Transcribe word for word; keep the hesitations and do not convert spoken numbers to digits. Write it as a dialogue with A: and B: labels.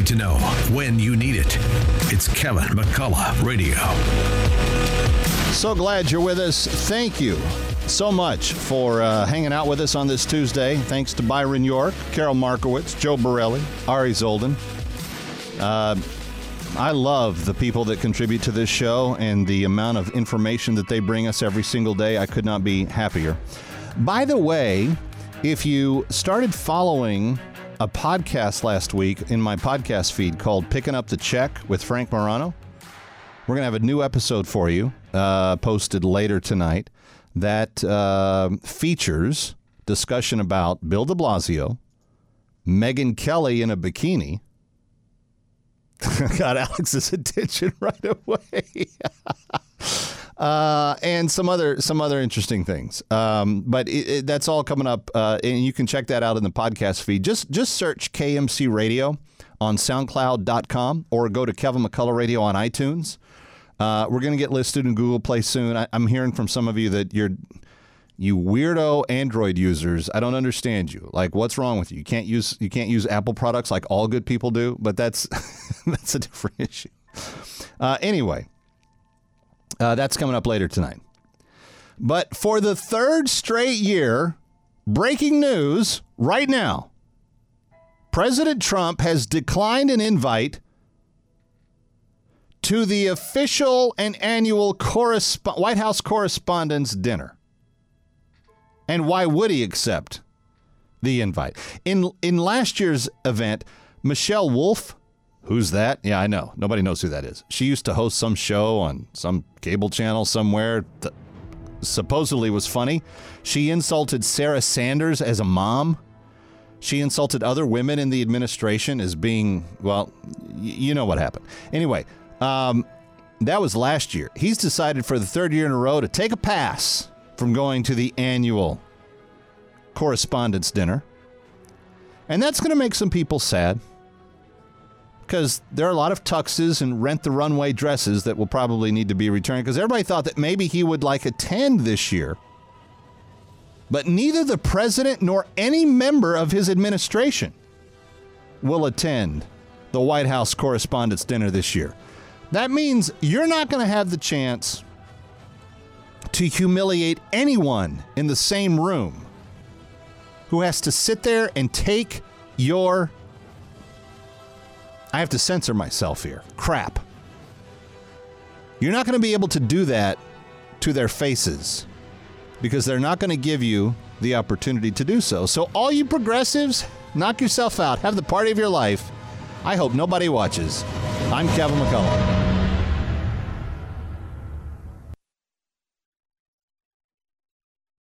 A: to know when you need it. It's Kevin McCullough Radio.
B: So glad you're with us. Thank you so much for uh, hanging out with us on this Tuesday. Thanks to Byron York, Carol Markowitz, Joe Borelli, Ari Zoldan. Uh, I love the people that contribute to this show and the amount of information that they bring us every single day. I could not be happier. By the way, if you started following a podcast last week in my podcast feed called Picking Up the Check with Frank Morano, we're going to have a new episode for you uh, posted later tonight that uh, features discussion about Bill de Blasio, Megyn Kelly in a bikini. Got Alex's attention right away. uh, and some other some other interesting things. Um, but it, it, that's all coming up, uh, and you can check that out in the podcast feed. Just just search K M C Radio on SoundCloud dot com or go to Kevin McCullough Radio on iTunes. Uh, we're going to get listed in Google Play soon. I, I'm hearing from some of you that you're you weirdo Android users. I don't understand you. Like, what's wrong with you? You can't use you can't use Apple products like all good people do. But that's that's a different issue. Uh, anyway, uh, that's coming up later tonight. But for the third straight year, breaking news right now: President Trump has declined an invite to the official and annual corresp- White House Correspondents' Dinner. And why would he accept the invite? In in last year's event, Michelle Wolf, who's that? Yeah, I know. Nobody knows who that is. She used to host some show on some cable channel somewhere that supposedly was funny. She insulted Sarah Sanders as a mom. She insulted other women in the administration as being, well, y- you know what happened. Anyway, um, that was last year. He's decided for the third year in a row to take a pass from going to the annual Correspondents' Dinner. And that's going to make some people sad because there are a lot of tuxes and rent-the-runway dresses that will probably need to be returned because everybody thought that maybe he would like attend this year. But neither the president nor any member of his administration will attend the White House Correspondents' Dinner this year. That means you're not going to have the chance to humiliate anyone in the same room who has to sit there and take your, I have to censor myself here, crap. You're not going to be able to do that to their faces because they're not going to give you the opportunity to do so. So all you progressives, knock yourself out. Have the party of your life. I hope nobody watches. I'm Kevin McCullough.